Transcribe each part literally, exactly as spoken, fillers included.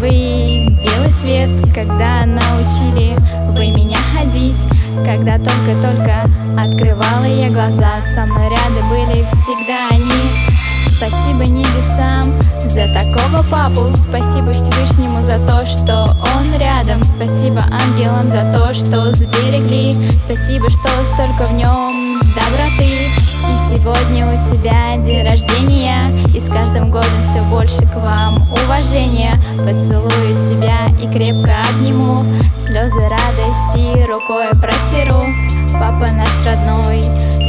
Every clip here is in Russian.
первый белый свет, когда научили вы меня ходить, когда только-только открывала я глаза, со мной рядом были всегда они. Спасибо небесам за такого папу, спасибо Всевышнему за то, что он рядом, спасибо ангелам за то, что сберегли, спасибо, что столько в нем доброты. И сегодня у тебя день рождения, и с каждым годом все больше к вам уважения. Поцелую тебя и крепко обниму, слезы радости рукой протеру. Папа наш родной,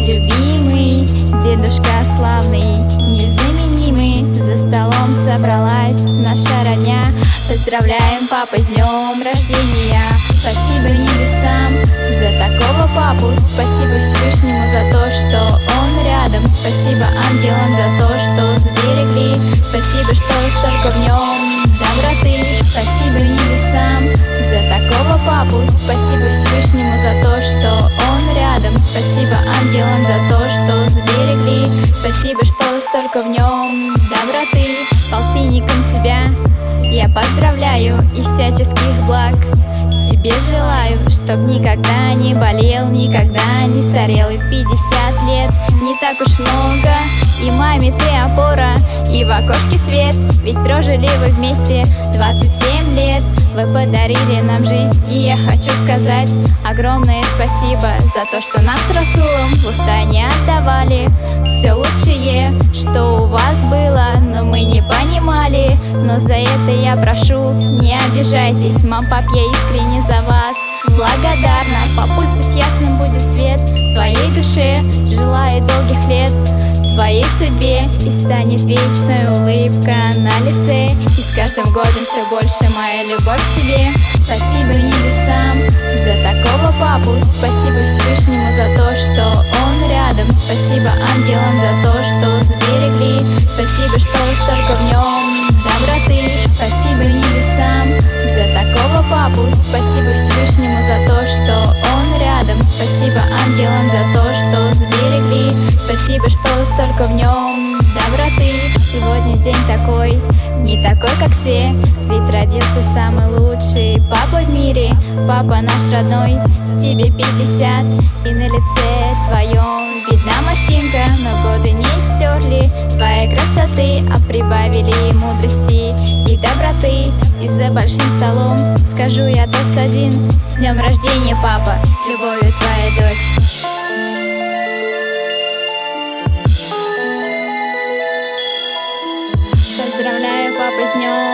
любимый, дедушка славный, незаменимый. За столом собралась наша родня, поздравляем, папа, с днем рождения. Спасибо небесам за такого папу, спасибо Всевышнему за то, что он рядом, спасибо ангелам за то, что сберегли, спасибо, что столько в нем доброты. Спасибо небесам за такого папу, спасибо Всевышнему за то, что он рядом, спасибо ангелам за то, что сберегли, спасибо, что столько в нем доброты. Полтинником тебя я поздравляю и всяческих благ тебе желаю, чтоб никогда не болел, никогда не старел. И пятьдесят лет не так уж много, и маме ты опора, и в окошке свет, ведь прожили вы вместе двадцать семь лет. Вы подарили нам жизнь, и я хочу сказать огромное спасибо за то, что нас с Расулом вы втайне отдавали все лучшее, что у вас было, но мы не понимали. Но за это я прошу, не обижайтесь, мам, пап, я искренне за вас благодарна. Папуль, пусть ясным будет свет в твоей душе, желаю долгих лет в твоей судьбе, и станет вечная улыбка на лице, и с каждым годом все больше моя любовь к тебе. Спасибо небесам за такого папу, спасибо Всевышнему за то, что он рядом, спасибо ангелам за то, что сберегли, спасибо, что столько в нем доброты. Спасибо небесам за такого папу, спасибо Всевышнему за то, что он рядом, спасибо ангелам за то, что сберегли, спасибо, что столько в нем доброты. Сегодня день такой, не такой, как все, ведь родился самый лучший папа в мире. Папа наш родной, тебе пятьдесят, и на лице твоем видна морщинка, но годы не стерли твоей красоты, а прибавили мудрости и доброты. И за большим столом скажу я тост один: с днем рождения, папа, с любовью, твоя дочь. Поздравляю, папа, с днем